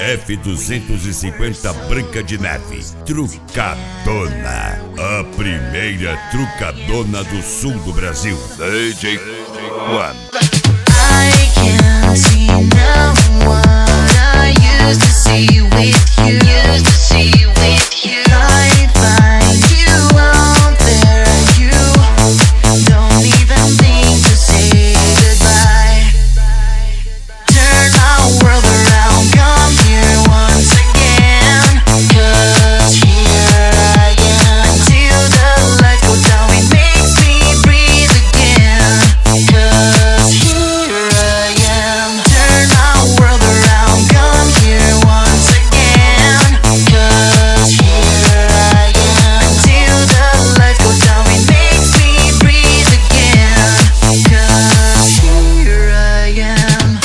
F250 Branca de Neve, Trucadona, a primeira trucadona do sul do Brasil. DJ One. I can't see now what I used to see with you. I find you out there, you don't even think to say goodbye. Turn our world around, come here once again, 'cause here I am. Until the lights go down, it makes me breathe again, 'cause here I am. Turn our world around, come here once again, 'cause here I am. Until the lights go down, it makes me breathe again, 'cause here I am.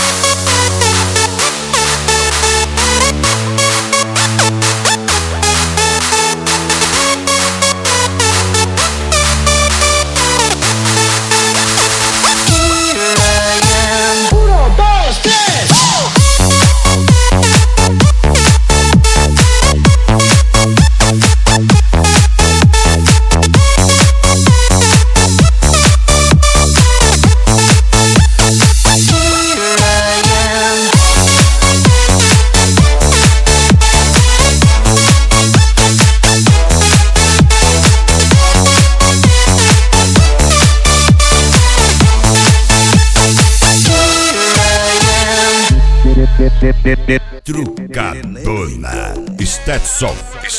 Trucadona, Stetson,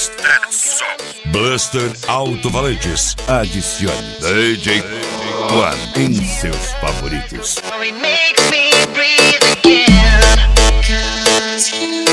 Buster Alto-Falantes. Adicione DJ One em seus favoritos. It makes me breathe again, 'cause you